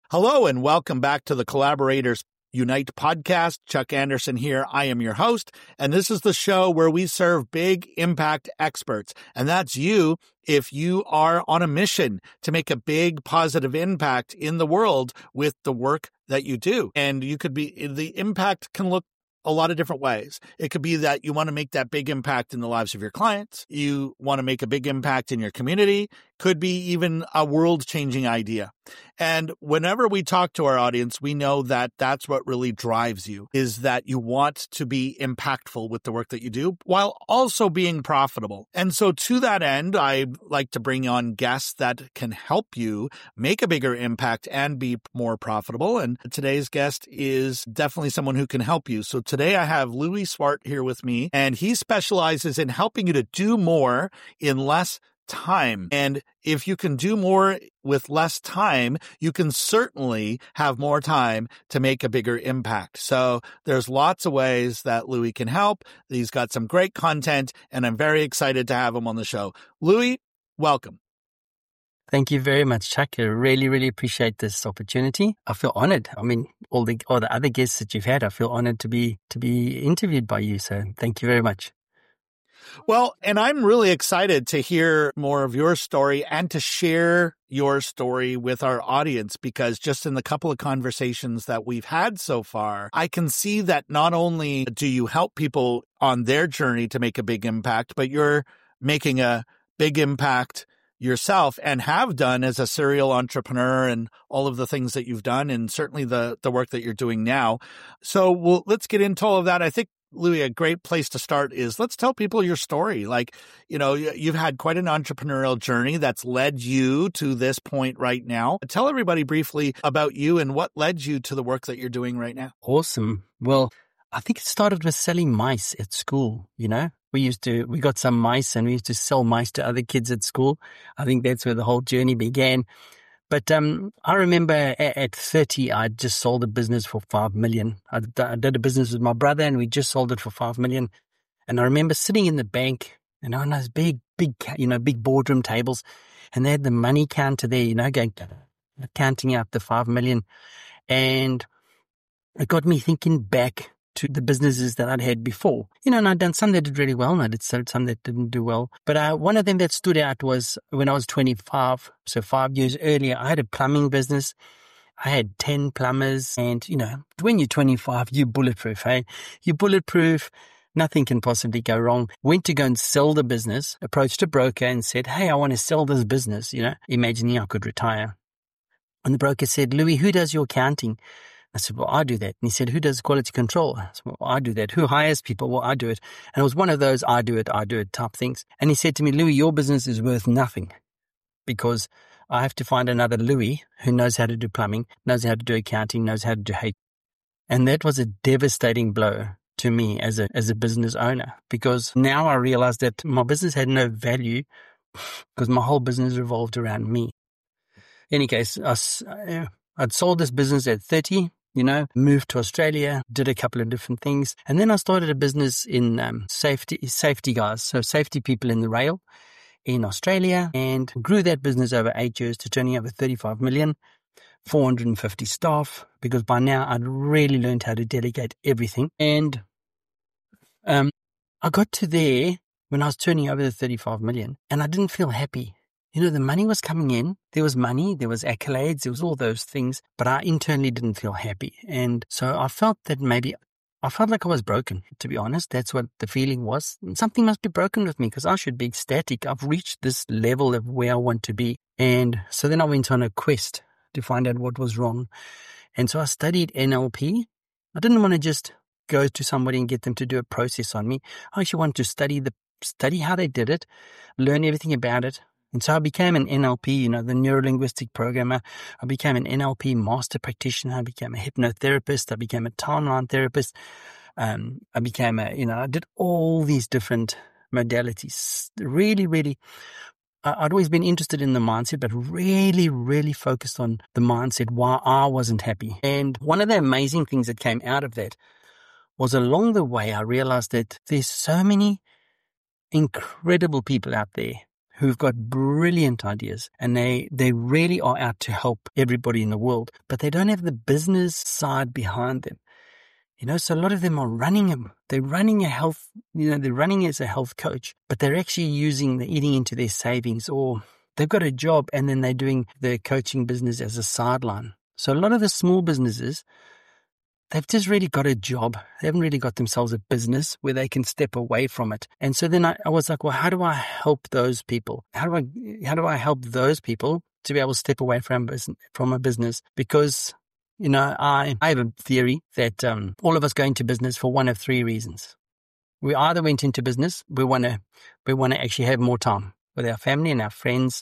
Hello and welcome back to the Collaborators Unite podcast. Chuck Anderson here. I am your host, and this is the show where we serve big impact experts. And that's you if you are on a mission to make a big positive impact in the world with the work that you do. And the impact can look a lot of different ways. It could be that you want to make that big impact in the lives of your clients. You want to make a big impact in your community. Could be even a world-changing idea. And whenever we talk to our audience, we know that that's what really drives you, is that you want to be impactful with the work that you do while also being profitable. And so to that end, I like to bring on guests that can help you make a bigger impact and be more profitable. And today's guest is definitely someone who can help you. So today I have Louis Swart here with me, and he specializes in helping you to do more in less time. And if you can do more with less time, you can certainly have more time to make a bigger impact. So there's lots of ways that Louis can help. He's got some great content, and I'm very excited to have him on the show. Louis, welcome. Thank you very much, Chuck. I really, really appreciate this opportunity. I feel honored. I mean, all the other guests that you've had, I feel honored to be interviewed by you. So thank you very much. Well, and I'm really excited to hear more of your story and to share your story with our audience, because just in the couple of conversations that we've had so far, I can see that not only do you help people on their journey to make a big impact, but you're making a big impact yourself and have done as a serial entrepreneur and all of the things that you've done, and certainly the work that you're doing now. So let's get into all of that. I think, Louis, a great place to start is let's tell people your story. Like, you know, you've had quite an entrepreneurial journey that's led you to this point right now. Tell everybody briefly about you and what led you to the work that you're doing right now. Awesome. Well, I think it started with selling mice at school. You know, we got some mice and we used to sell mice to other kids at school. I think that's where the whole journey began. But I remember at 30, I just sold a business for $5 million. I did a business with my brother, and we just sold it for $5 million. And I remember sitting in the bank, and on those big boardroom tables, and they had the money counter there, counting out the $5 million. And it got me thinking back to the businesses that I'd had before. And I'd done some that did really well, and I did some that didn't do well. But one of them that stood out was when I was 25, so 5 years earlier, I had a plumbing business. I had 10 plumbers, and, when you're 25, you're bulletproof, hey? You're bulletproof. Nothing can possibly go wrong. Went to go and sell the business, approached a broker and said, hey, I want to sell this business, imagining I could retire. And the broker said, Louis, who does your accounting? I said, well, I do that. And he said, who does quality control? I said, well, I do that. Who hires people? Well, I do it. And it was one of those I do it type things. And he said to me, Louis, your business is worth nothing, because I have to find another Louis who knows how to do plumbing, knows how to do accounting, knows how to do HR. And that was a devastating blow to me as a business owner, because now I realized that my business had no value because my whole business revolved around me. In any case, I'd sold this business at 30. Moved to Australia, did a couple of different things. And then I started a business in safety guys, so safety people in the rail in Australia, and grew that business over 8 years to turning over 35 million, 450 staff, because by now I'd really learned how to delegate everything. And I got to there when I was turning over the 35 million, and I didn't feel happy. The money was coming in. There was money, there was accolades, there was all those things, but I internally didn't feel happy. And so I felt that I felt like I was broken, to be honest. That's what the feeling was. Something must be broken with me, because I should be ecstatic. I've reached this level of where I want to be. And so then I went on a quest to find out what was wrong. And so I studied NLP. I didn't want to just go to somebody and get them to do a process on me. I actually wanted to study how they did it, learn everything about it. And so I became an NLP, the neuro-linguistic programmer. I became an NLP master practitioner. I became a hypnotherapist. I became a timeline therapist. I became I did all these different modalities. Really, really, I'd always been interested in the mindset, but really, really focused on the mindset, why I wasn't happy. And one of the amazing things that came out of that was, along the way, I realized that there's so many incredible people out there who've got brilliant ideas, and they really are out to help everybody in the world, but they don't have the business side behind them. So a lot of them are running they're running a health, they're running as a health coach, but they're actually eating into their savings, or they've got a job and then they're doing the coaching business as a sideline. So a lot of the small businesses, they've just really got a job. They haven't really got themselves a business where they can step away from it. And so then I was like, well, how do I help those people? How do I help those people to be able to step away from a business? Because, I have a theory that all of us go into business for one of three reasons. We either went into business, we want to actually have more time with our family and our friends.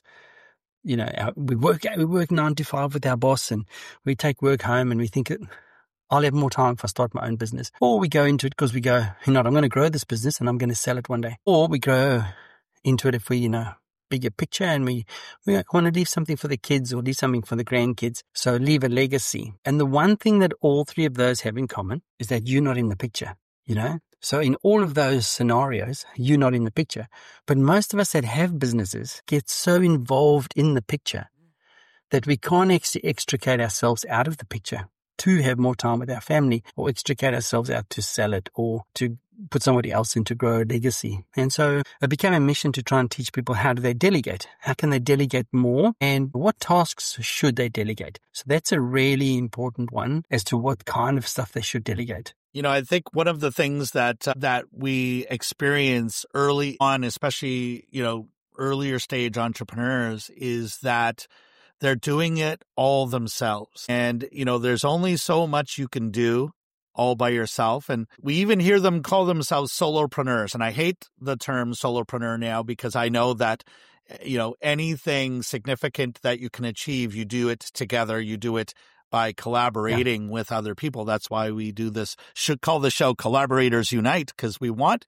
We work 9 to 5 with our boss, and we take work home, and we think I'll have more time if I start my own business. Or we go into it because we go, I'm going to grow this business and I'm going to sell it one day. Or we grow into it if we, bigger picture, and we want to leave something for the kids or leave something for the grandkids. So leave a legacy. And the one thing that all three of those have in common is that you're not in the picture, So in all of those scenarios, you're not in the picture. But most of us that have businesses get so involved in the picture that we can't extricate ourselves out of the picture to have more time with our family, or extricate ourselves out to sell it, or to put somebody else in to grow a legacy. And so it became a mission to try and teach people, how do they delegate? How can they delegate more? And what tasks should they delegate? So that's a really important one as to what kind of stuff they should delegate. I think one of the things that we experience early on, especially, earlier stage entrepreneurs, is that they're doing it all themselves. And, there's only so much you can do all by yourself. And we even hear them call themselves solopreneurs. And I hate the term solopreneur now, because I know that, anything significant that you can achieve, you do it together. You do it by collaborating with other people. That's why we do this, should call the show Collaborators Unite, because we want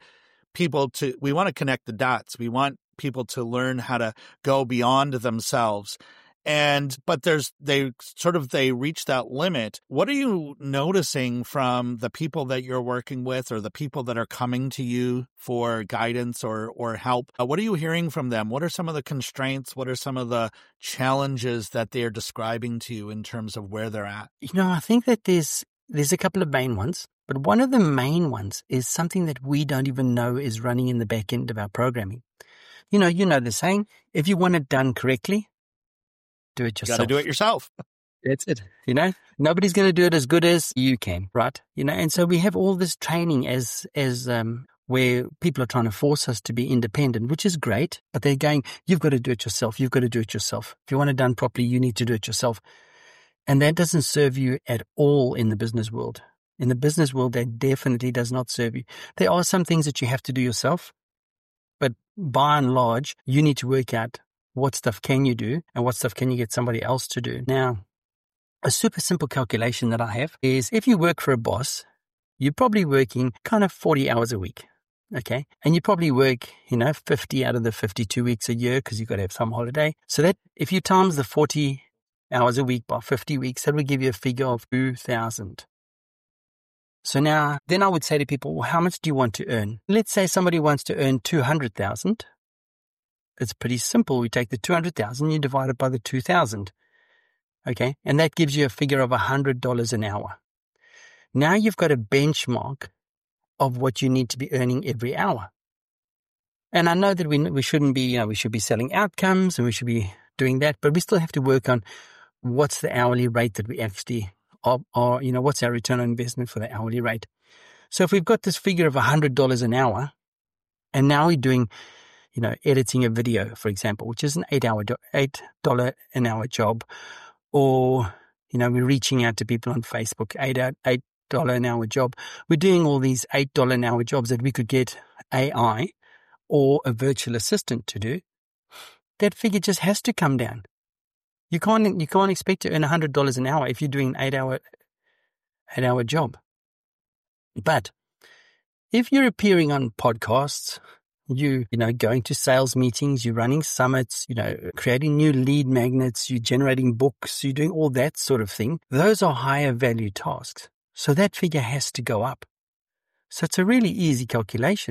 to connect the dots. We want people to learn how to go beyond themselves. But they reach that limit. What are you noticing from the people that you're working with, or the people that are coming to you for guidance or help? What are you hearing from them? What are some of the constraints? What are some of the challenges that they're describing to you in terms of where they're at? I think that there's a couple of main ones, but one of the main ones is something that we don't even know is running in the back end of our programming. You know the saying, if you want it done correctly, do it yourself. Got to do it yourself. That's it. Nobody's going to do it as good as you can, right? And so we have all this training as where people are trying to force us to be independent, which is great, but they're going, you've got to do it yourself. You've got to do it yourself. If you want it done properly, you need to do it yourself. And that doesn't serve you at all in the business world. In the business world, that definitely does not serve you. There are some things that you have to do yourself, but by and large, you need to work out what stuff can you do and what stuff can you get somebody else to do. Now, a super simple calculation that I have is, if you work for a boss, you're probably working kind of 40 hours a week, okay? And you probably work, 50 out of the 52 weeks a year, because you've got to have some holiday. So that if you times the 40 hours a week by 50 weeks, that would give you a figure of 2,000. So now, then I would say to people, well, how much do you want to earn? Let's say somebody wants to earn 200,000. It's pretty simple. We take the 200,000, you divide it by the 2,000. Okay. And that gives you a figure of $100 an hour. Now you've got a benchmark of what you need to be earning every hour. And I know that we shouldn't be, we should be selling outcomes and we should be doing that, but we still have to work on what's the hourly rate that we actually are, what's our return on investment for the hourly rate. So if we've got this figure of $100 an hour, and now we're doing, editing a video, for example, which is an $8 an hour job, or, we're reaching out to people on Facebook, $8 an hour job. We're doing all these $8 an hour jobs that we could get AI or a virtual assistant to do. That figure just has to come down. You can't expect to earn $100 an hour if you're doing an 8-hour job. But if you're appearing on podcasts, going to sales meetings, you're running summits, creating new lead magnets, you're generating books, you're doing all that sort of thing, those are higher value tasks. So that figure has to go up. So it's a really easy calculation.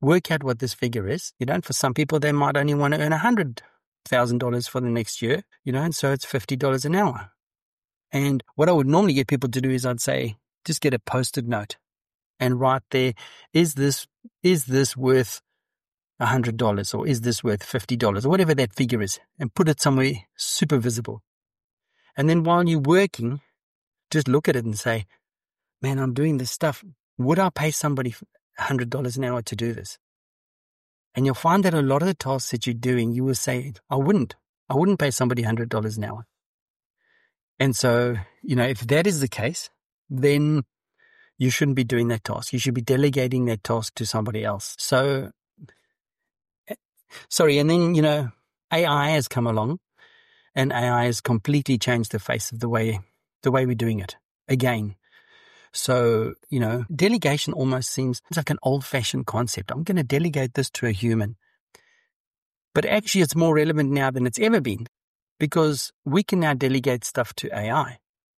work out what this figure is. And for some people, they might only want to earn $100,000 for the next year, and so it's $50 an hour. And what I would normally get people to do is I'd say, just get a Post-it note and write there, is this worth $100 or is this worth $50 or whatever that figure is, and put it somewhere super visible. And then while you're working, just look at it and say, man, I'm doing this stuff. Would I pay somebody $100 an hour to do this? And you'll find that a lot of the tasks that you're doing, you will say, I wouldn't pay somebody $100 an hour. And so, if that is the case, then you shouldn't be doing that task. You should be delegating that task to somebody else. So, and then, AI has come along, and AI has completely changed the face of the way we're doing it again. So, delegation almost seems like an old-fashioned concept. I'm going to delegate this to a human. But actually, it's more relevant now than it's ever been, because we can now delegate stuff to AI.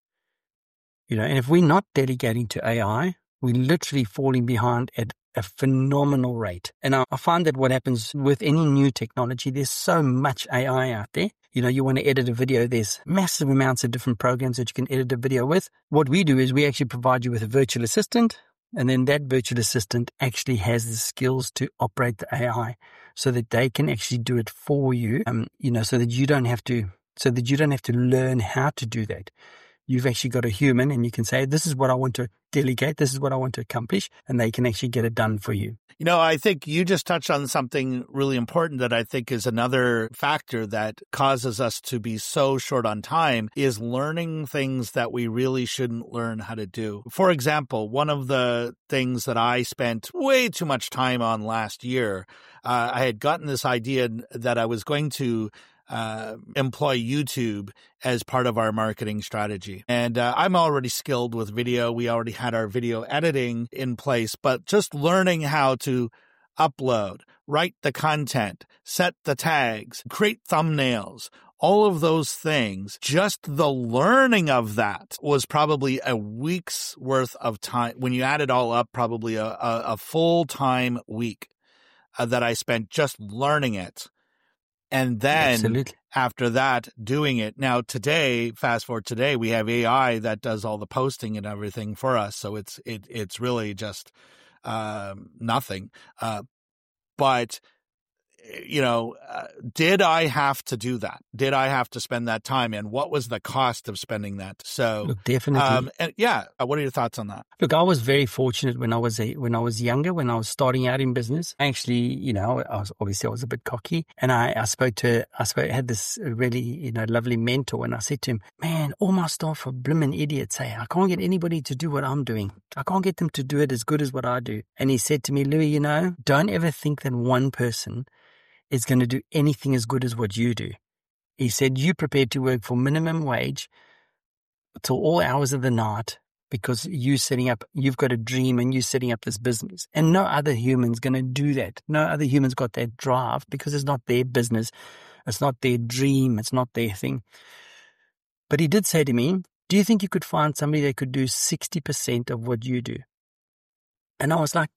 And if we're not delegating to AI, we're literally falling behind at a phenomenal rate. And I find that what happens with any new technology, there's so much AI out there. You want to edit a video, there's massive amounts of different programs that you can edit a video with. What we do is we actually provide you with a virtual assistant, and then that virtual assistant actually has the skills to operate the AI so that they can actually do it for you, so that you don't have to learn how to do that. You've actually got a human, and you can say, this is what I want to delegate, this is what I want to accomplish, and they can actually get it done for you. I think you just touched on something really important that I think is another factor that causes us to be so short on time, is learning things that we really shouldn't learn how to do. For example, one of the things that I spent way too much time on last year, I had gotten this idea that I was going to employ YouTube as part of our marketing strategy. And I'm already skilled with video. We already had our video editing in place, but just learning how to upload, write the content, set the tags, create thumbnails, all of those things, just the learning of that was probably a week's worth of time. When you add it all up, probably a full-time week that I spent just learning it. And then Absolutely. After that, doing it. Now today, fast forward today, we have AI that does all the posting and everything for us. So it's really just nothing. But did I have to do that? Did I have to spend that time? And what was the cost of spending that? So Look, definitely. What are your thoughts on that? Look, I was very fortunate when I was younger, when I was starting out in business. Actually, I was a bit cocky, and I had this really, lovely mentor, and I said to him, man, all my staff are blimmin' idiots. Hey, I can't get anybody to do what I'm doing. I can't get them to do it as good as what I do. And he said to me, Louis, don't ever think that one person is going to do anything as good as what you do. He said, you prepared to work for minimum wage till all hours of the night because you've got a dream and you're setting up this business. And no other human's going to do that. No other human's got that drive because it's not their business. It's not their dream. It's not their thing. But he did say to me, do you think you could find somebody that could do 60% of what you do? And I was like,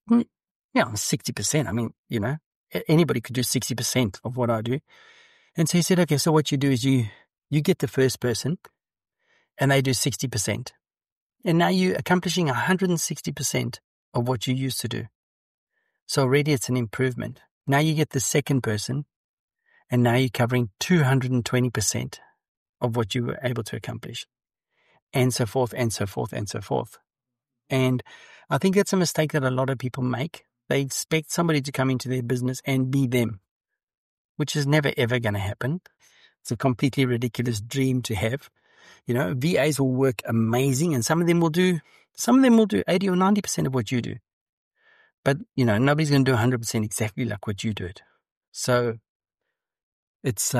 60%. I mean, anybody could do 60% of what I do. And so he said, okay, so what you do is you get the first person and they do 60%. And now you're accomplishing 160% of what you used to do. So already it's an improvement. Now you get the second person and now you're covering 220% of what you were able to accomplish. And so forth, and so forth, and so forth. And I think that's a mistake that a lot of people make. They expect somebody to come into their business and be them, which is never, ever going to happen. It's a completely ridiculous dream to have. VAs will work amazing, and some of them will do 80 or 90% of what you do. But, nobody's going to do 100% exactly like what you do it. So it's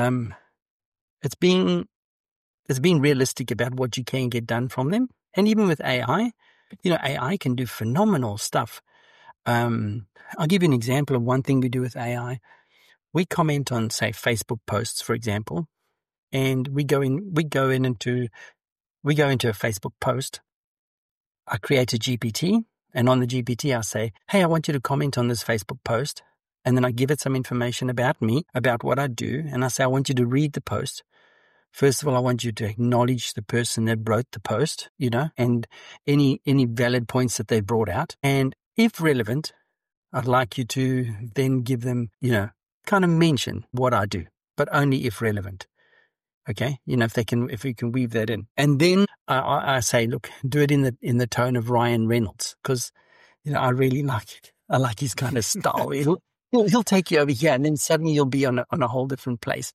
being realistic about what you can get done from them. And even with AI, AI can do phenomenal stuff. I'll give you an example of one thing we do with AI. We comment on, say, Facebook posts, for example, and we go into a Facebook post. I create a GPT, And on the GPT, I say, hey, I want you to comment on this Facebook post. And then I give it some information about me, about what I do. And I say, I want you to read the post. First of all, I want you to acknowledge the person that wrote the post, and any valid points that they brought out. And if relevant, I'd like you to then give them, kind of mention what I do, but only if relevant. Okay, if we can weave that in, and then I say, look, do it in the tone of Ryan Reynolds, because I really like it. I like his kind of style. He'll take you over here, and then suddenly you'll be on a whole different place.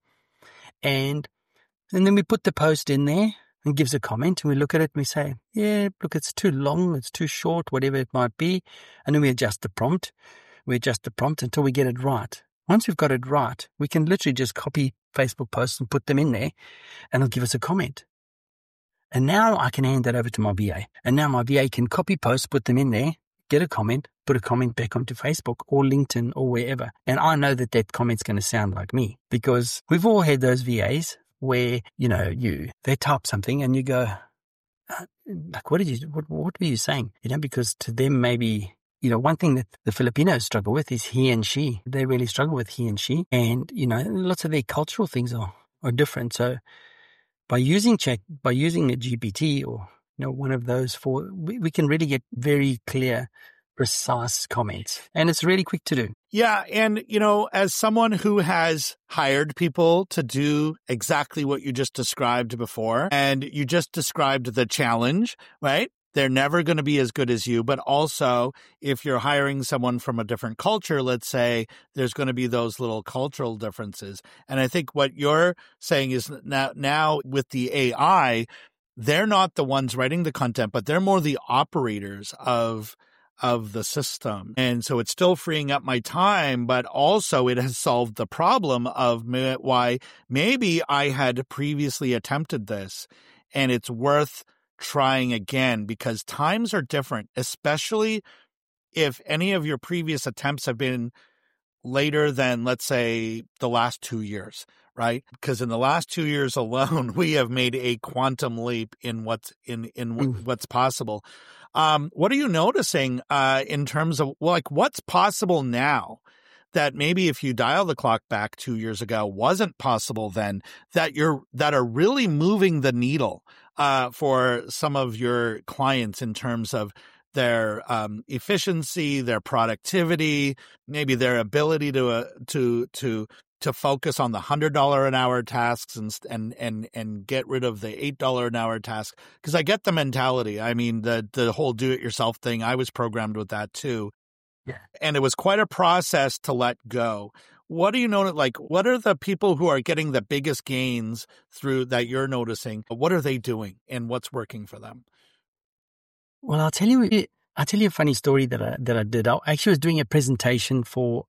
And then we put the post in there and gives a comment, and we look at it and we say, yeah, look, it's too long, it's too short, whatever it might be, and then we adjust the prompt. We adjust the prompt until we get it right. Once we've got it right, we can literally just copy Facebook posts and put them in there, and it'll give us a comment. And now I can hand that over to my VA. And now my VA can copy posts, put them in there, get a comment, put a comment back onto Facebook or LinkedIn or wherever. And I know that comment's going to sound like me, because we've all had those VAs where, they type something and you go, like, what were you saying? Because to them, maybe, one thing that the Filipinos struggle with is he and she. They really struggle with he and she. And, lots of their cultural things are different. So by using a GPT or, one of those four, we can really get very clear, precise comments. And it's really quick to do. Yeah. And, as someone who has hired people to do exactly what you just described before, and you just described the challenge, right? They're never going to be as good as you. But also, if you're hiring someone from a different culture, let's say, there's going to be those little cultural differences. And I think what you're saying is now with the AI, they're not the ones writing the content, but they're more the operators of the system. And so it's still freeing up my time, but also it has solved the problem of why maybe I had previously attempted this, and it's worth trying again, because times are different, especially if any of your previous attempts have been later than, let's say, the last 2 years, right? Because in the last 2 years alone, we have made a quantum leap in what's possible. What are you noticing in terms of what's possible now that maybe if you dial the clock back 2 years ago wasn't possible then, that are really moving the needle for some of your clients in terms of their efficiency, their productivity, maybe their ability to focus on the $100 an hour tasks and get rid of the $8 an hour tasks? Because I get the mentality. I mean, the whole do-it-yourself thing, I was programmed with that too. Yeah. And it was quite a process to let go. What do you know? What are the people who are getting the biggest gains through that you're noticing? What are they doing and what's working for them? Well, I'll tell you a funny story that I did. I actually was doing a presentation for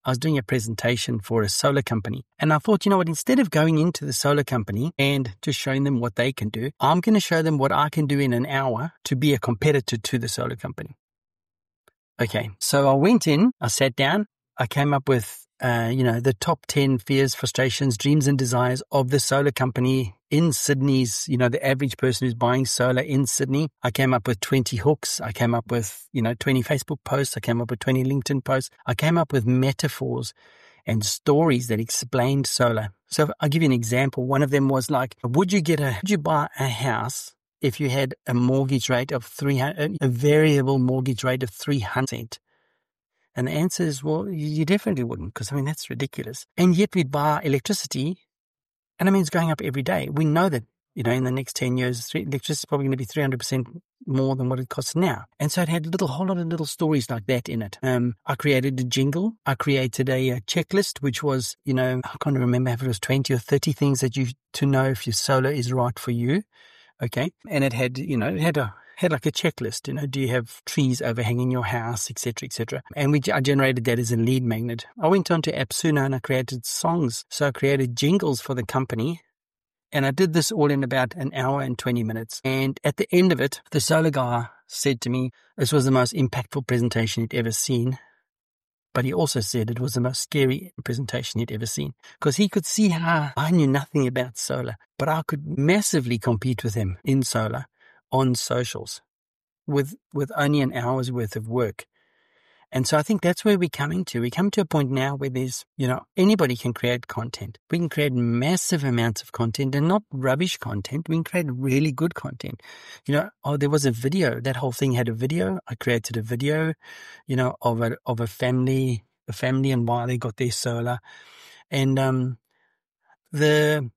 a solar company. And I thought, instead of going into the solar company and just showing them what they can do, I'm going to show them what I can do in an hour to be a competitor to the solar company. Okay. So I went in, I sat down, I came up with, the top 10 fears, frustrations, dreams and desires of the solar company in Sydney's, the average person who's buying solar in Sydney. I came up with 20 hooks. I came up with, 20 Facebook posts. I came up with 20 LinkedIn posts. I came up with metaphors and stories that explained solar. So I'll give you an example. One of them was like, would you buy a house if you had a mortgage rate of a variable mortgage rate of 300%? And the answer is, well, you definitely wouldn't, because, that's ridiculous. And yet we'd buy electricity, and it's going up every day. We know that, in the next 10 years, electricity is probably going to be 300% more than what it costs now. And so it had a whole lot of little stories like that in it. I created a jingle. I created a checklist, which was, I can't remember if it was 20 or 30 things that to know if your solar is right for you. Okay. And it had, had like a checklist, do you have trees overhanging your house, et cetera, and I generated that as a lead magnet. I went on to AppSuno and I created songs. So I created jingles for the company, and I did this all in about an hour and 20 minutes. And at the end of it, the solar guy said to me, this was the most impactful presentation he'd ever seen. But he also said it was the most scary presentation he'd ever seen, because he could see how I knew nothing about solar, but I could massively compete with him in solar on socials. with only an hour's worth of work. And so I think that's where we're coming to. We come to a point now where there's, anybody can create content. We can create massive amounts of content, and not rubbish content. We can create really good content. There was a video. That whole thing had a video. I created a video, of a family and why they got their solar. And the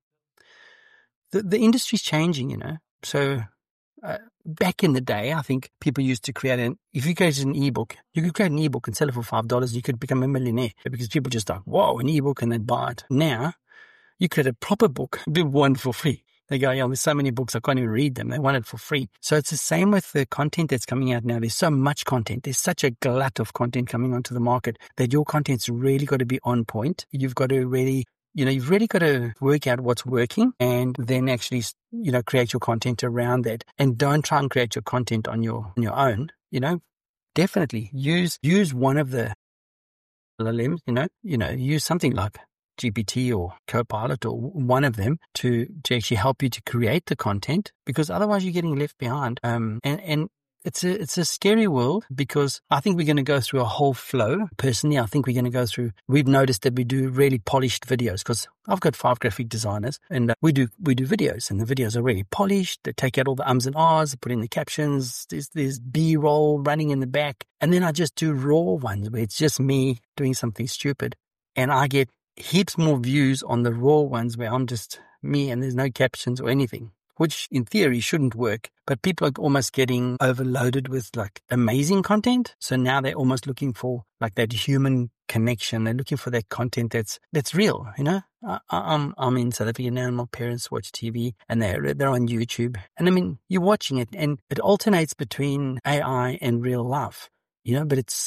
industry's changing, So back in the day, I think people used to if you created an ebook, you could create an ebook and sell it for $5. You could become a millionaire because people just like, whoa, an ebook, and they'd buy it. Now, you create a proper book, be one for free. They go, there's so many books, I can't even read them. They want it for free. So it's the same with the content that's coming out now. There's so much content. There's such a glut of content coming onto the market that your content's really got to be on point. You've got to really you've really got to work out what's working and then actually, create your content around that. And don't try and create your content on your own. Definitely use one of the LLMs, use something like GPT or Copilot or one of them to actually help you to create the content, because otherwise you're getting left behind. And it's a scary world, because I think we're going to go through a whole flow. Personally, I think we've noticed that we do really polished videos, because I've got 5 graphic designers, and we do videos, and the videos are really polished. They take out all the ums and ahs, put in the captions, there's B-roll running in the back. And then I just do raw ones where it's just me doing something stupid. And I get heaps more views on the raw ones where I'm just me and there's no captions or anything, which in theory shouldn't work. But people are almost getting overloaded with like amazing content. So now they're almost looking for like that human connection. They're looking for that content that's real. I'm in South Africa now, and my parents watch TV, and they're on YouTube. And I mean, you're watching it, and it alternates between AI and real life. But it's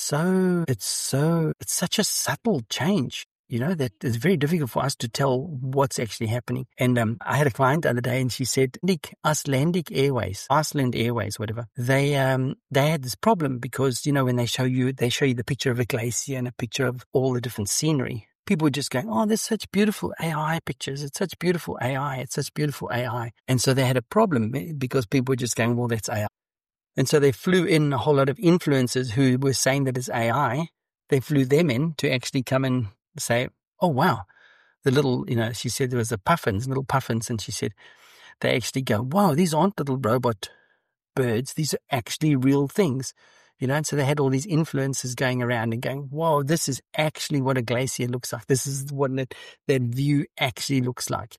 such a subtle change. That it's very difficult for us to tell what's actually happening. And I had a client the other day, and she said, Iceland Airways, whatever. They had this problem because, when they show you the picture of a glacier and a picture of all the different scenery. People were just going, oh, there's such beautiful AI pictures. It's such beautiful AI. It's such beautiful AI. And so they had a problem because people were just going, well, that's AI. And so they flew in a whole lot of influencers who were saying that it's AI. They flew them in to actually come and say, oh, wow, the little, she said there was little puffins, and she said they actually go, wow, these aren't little robot birds. These are actually real things, and so they had all these influencers going around and going, whoa, this is actually what a glacier looks like. This is what that view actually looks like.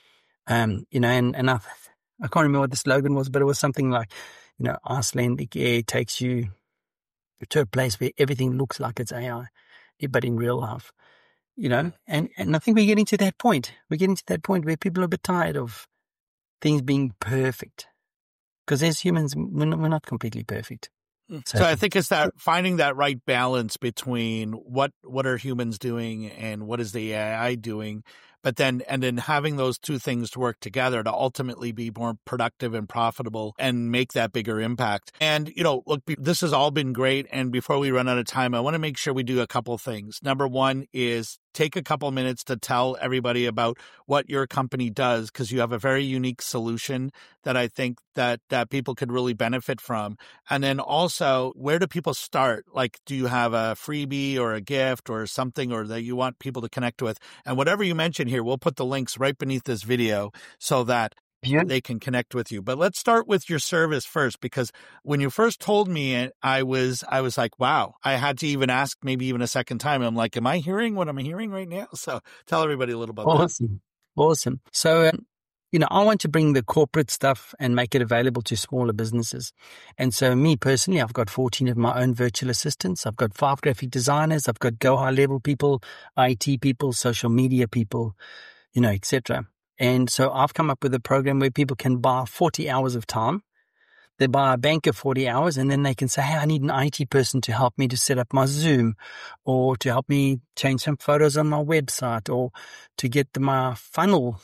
And I can't remember what the slogan was, but it was something like, Icelandic Air takes you to a place where everything looks like it's AI, but in real life. And I think we're getting to that point. We're getting to that point where people are a bit tired of things being perfect. Because as humans, we're not completely perfect. So I think it's that finding that right balance between what are humans doing and what is the AI doing, but then having those two things to work together to ultimately be more productive and profitable and make that bigger impact. And, look, this has all been great. And before we run out of time, I want to make sure we do a couple things. Number one is take a couple minutes to tell everybody about what your company does, because you have a very unique solution that I think that people could really benefit from. And then also, where do people start? Like, do you have a freebie or a gift or something, or that you want people to connect with? And whatever you mention here, we'll put the links right beneath this video so that they can connect with you. But let's start with your service first, because when you first told me, I was like, wow, I had to even ask maybe even a second time. I'm like, am I hearing what I'm hearing right now? So tell everybody a little about that. Awesome. So, I want to bring the corporate stuff and make it available to smaller businesses. And so me personally, I've got 14 of my own virtual assistants. I've got 5 graphic designers. I've got go high level people, IT people, social media people, etc. And so I've come up with a program where people can buy 40 hours of time. They buy a bank of 40 hours, and then they can say, hey, I need an IT person to help me to set up my Zoom, or to help me change some photos on my website, or to get my funnel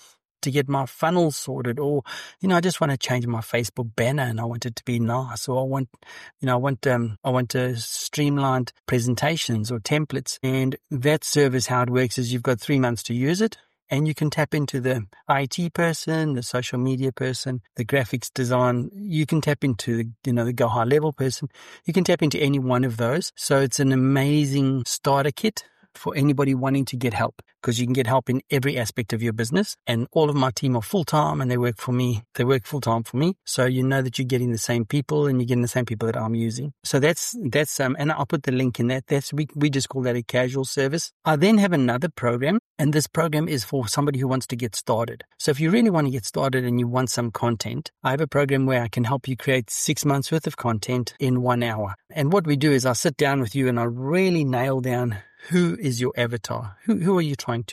sorted, or, I just want to change my Facebook banner and I want it to be nice, or I want streamlined presentations or templates. And that service, how it works is you've got 3 months to use it. And you can tap into the IT person, the social media person, the graphics design. You can tap into the go high level person. You can tap into any one of those. So it's an amazing starter kit for anybody wanting to get help, because you can get help in every aspect of your business. And all of my team are full-time and they work for me. They work full-time for me. So you know that you're getting the same people and you're getting the same people that I'm using. So that's and I'll put the link in that. We just call that a casual service. I then have another program, and this program is for somebody who wants to get started. So if you really want to get started and you want some content, I have a program where I can help you create 6 months worth of content in 1 hour. And what we do is I sit down with you and I really nail down who is your avatar? Who are you trying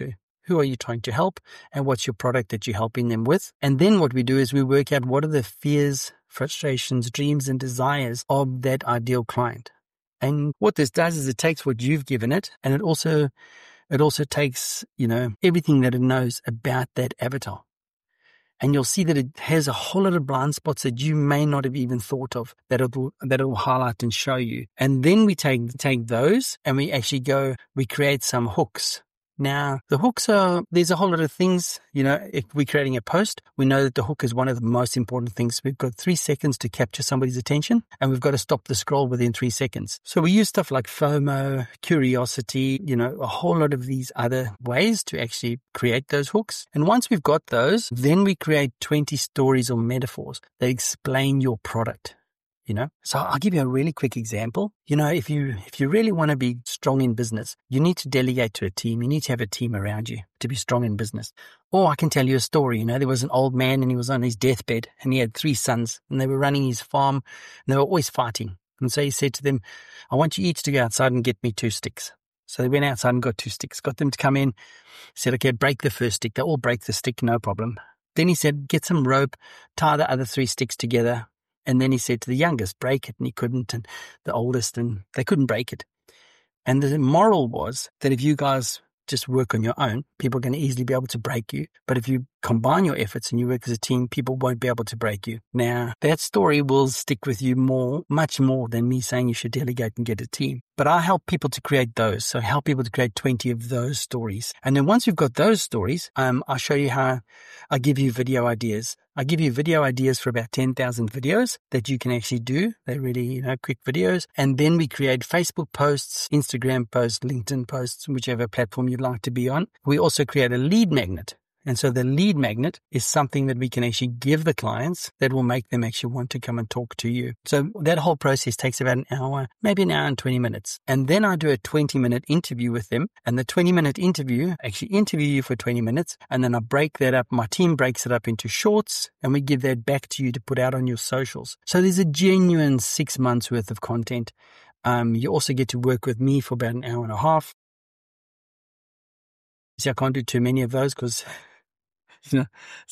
to help? And what's your product that you're helping them with? And then what we do is we work out what are the fears, frustrations, dreams, and desires of that ideal client. And what this does is it takes what you've given it, and it also takes, everything that it knows about that avatar. And you'll see that it has a whole lot of blind spots that you may not have even thought of that it will highlight and show you. And then we take those and we create some hooks. Now, the hooks there's a whole lot of things, if we're creating a post, we know that the hook is one of the most important things. We've got 3 seconds to capture somebody's attention, and we've got to stop the scroll within 3 seconds. So we use stuff like FOMO, curiosity, a whole lot of these other ways to actually create those hooks. And once we've got those, then we create 20 stories or metaphors that explain your product. So I'll give you a really quick example. If you really want to be strong in business, you need to delegate to a team. You need to have a team around you to be strong in business. Or I can tell you a story. There was an old man and he was on his deathbed and he had 3 sons and they were running his farm and they were always fighting. And so he said to them, I want you each to go outside and get me 2 sticks. So they went outside and got 2 sticks, got them to come in, said, okay, break the first stick. They all break the stick, no problem. Then he said, get some rope, tie the other 3 sticks together. And then he said to the youngest, break it, and he couldn't, and the oldest, and they couldn't break it. And the moral was that if you guys just work on your own, people are going to easily be able to break you. But if you combine your efforts and you work as a team, people won't be able to break you. Now, that story will stick with you much more than me saying you should delegate and get a team. But I help people to create those. So I help people to create 20 of those stories. And then once you've got those stories, I'll show you how I give you video ideas. I give you video ideas for about 10,000 videos that you can actually do. They're really, quick videos. And then we create Facebook posts, Instagram posts, LinkedIn posts, whichever platform you'd like to be on. We also create a lead magnet. And so the lead magnet is something that we can actually give the clients that will make them actually want to come and talk to you. So that whole process takes about an hour, maybe an hour and 20 minutes. And then I do a 20-minute interview with them. And the 20-minute interview, actually interview you for 20 minutes. And then I break that up. My team breaks it up into shorts and we give that back to you to put out on your socials. So there's a genuine 6 months worth of content. You also get to work with me for about an hour and a half. See, I can't do too many of those because... so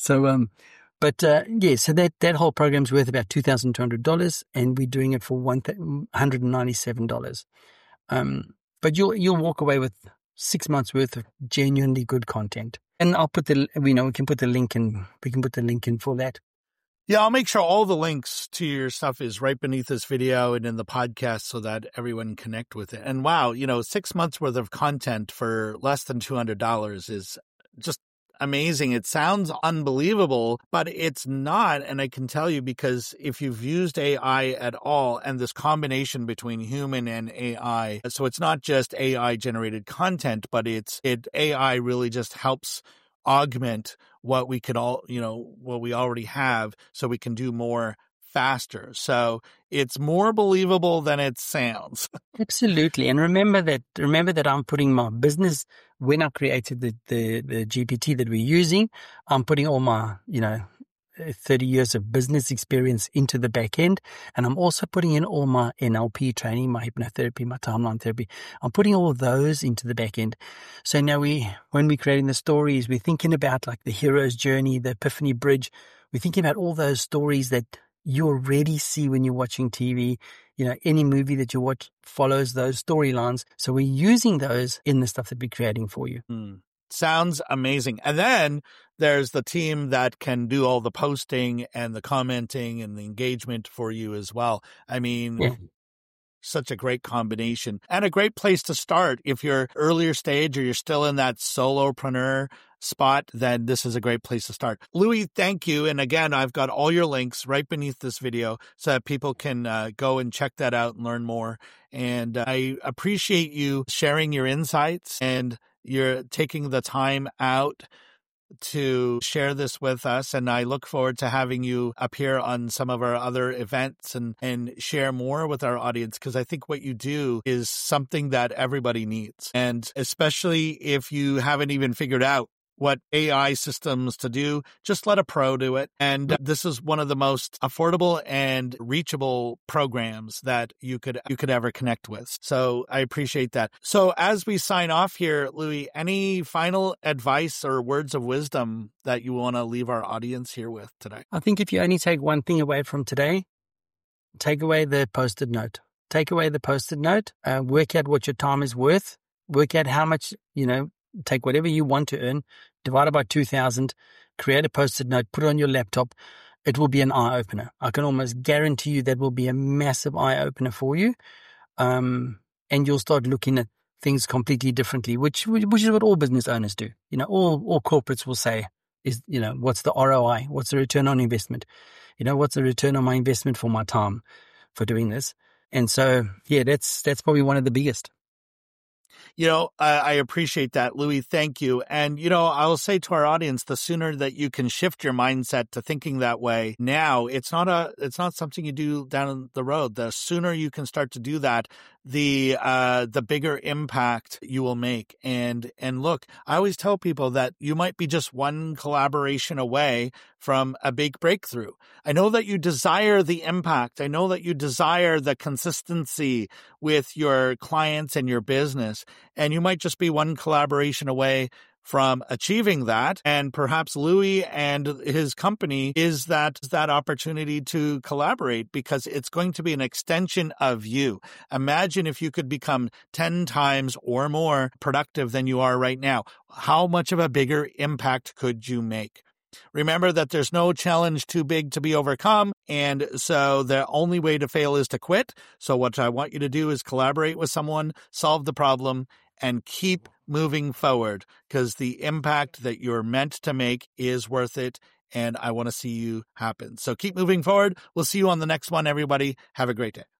that whole program's worth about $2,200 and we're doing it for $197. But you'll walk away with 6 months worth of genuinely good content. And I'll put we can put the link in for that. Yeah, I'll make sure all the links to your stuff is right beneath this video and in the podcast so that everyone can connect with it. And wow, 6 months worth of content for less than $200 is just amazing. It sounds unbelievable, but it's not. And I can tell you, because if you've used AI at all, and this combination between human and AI, so it's not just AI generated content, but AI really just helps augment what we could what we already have so we can do more faster. So it's more believable than it sounds. Absolutely. And remember that I'm putting my business, when I created the GPT that we're using, I'm putting all my, 30 years of business experience into the back end. And I'm also putting in all my NLP training, my hypnotherapy, my timeline therapy. I'm putting all of those into the back end. So now when we're creating the stories, we're thinking about like the hero's journey, the epiphany bridge. We're thinking about all those stories that you already see when you're watching TV. Any movie that you watch follows those storylines. So we're using those in the stuff that we're creating for you. Sounds amazing. And then there's the team that can do all the posting and the commenting and the engagement for you as well. I mean, Such a great combination and a great place to start if you're earlier stage or you're still in that solopreneur spot, then this is a great place to start. Louis, thank you. And again, I've got all your links right beneath this video so that people can go and check that out and learn more. And I appreciate you sharing your insights, and you're taking the time out to share this with us. And I look forward to having you appear on some of our other events and share more with our audience, because I think what you do is something that everybody needs. And especially if you haven't even figured out what AI systems to do, just let a pro do it. And this is one of the most affordable and reachable programs that you could ever connect with. So I appreciate that. So as we sign off here, Louis, any final advice or words of wisdom that you want to leave our audience here with today? I think if you only take one thing away from today, take away the Post-it note. Take away the Post-it note, work out what your time is worth, work out how much, take whatever you want to earn, divide it by 2,000, create a Post-it note, put it on your laptop. It will be an eye-opener. I can almost guarantee you that will be a massive eye-opener for you. And you'll start looking at things completely differently, which is what all business owners do. All corporates will say is, what's the ROI? What's the return on investment? What's the return on my investment for my time for doing this? And so, yeah, that's probably one of the biggest. I appreciate that, Louis. Thank you. And, I'll say to our audience, the sooner that you can shift your mindset to thinking that way now, it's not something you do down the road. The sooner you can start to do that, the bigger impact you will make. And look, I always tell people that you might be just one collaboration away from a big breakthrough. I know that you desire the impact. I know that you desire the consistency with your clients and your business. And you might just be one collaboration away from achieving that. And perhaps Louis and his company is that opportunity to collaborate, because it's going to be an extension of you. Imagine if you could become 10 times or more productive than you are right now. How much of a bigger impact could you make? Remember that there's no challenge too big to be overcome, and so the only way to fail is to quit. So what I want you to do is collaborate with someone, solve the problem, and keep moving forward, because the impact that you're meant to make is worth it, and I want to see you happen. So keep moving forward. We'll see you on the next one, everybody. Have a great day.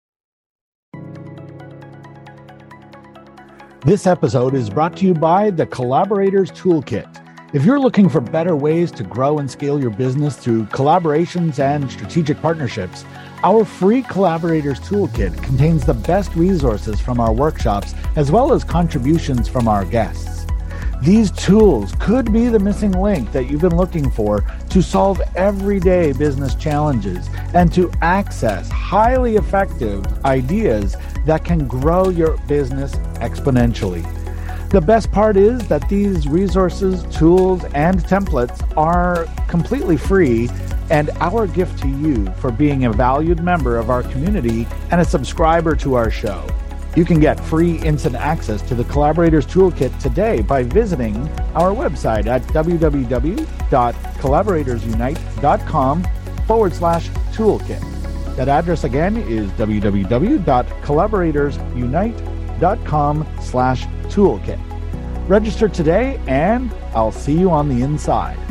This episode is brought to you by the Collaborators Toolkit. If you're looking for better ways to grow and scale your business through collaborations and strategic partnerships, our free Collaborators Toolkit contains the best resources from our workshops, as well as contributions from our guests. These tools could be the missing link that you've been looking for to solve everyday business challenges and to access highly effective ideas that can grow your business exponentially. The best part is that these resources, tools, and templates are completely free, and our gift to you for being a valued member of our community and a subscriber to our show. You can get free instant access to the Collaborators Toolkit today by visiting our website at www.collaboratorsunite.com/toolkit. That address again is www.collaboratorsunite.com/toolkit. Register today, and I'll see you on the inside.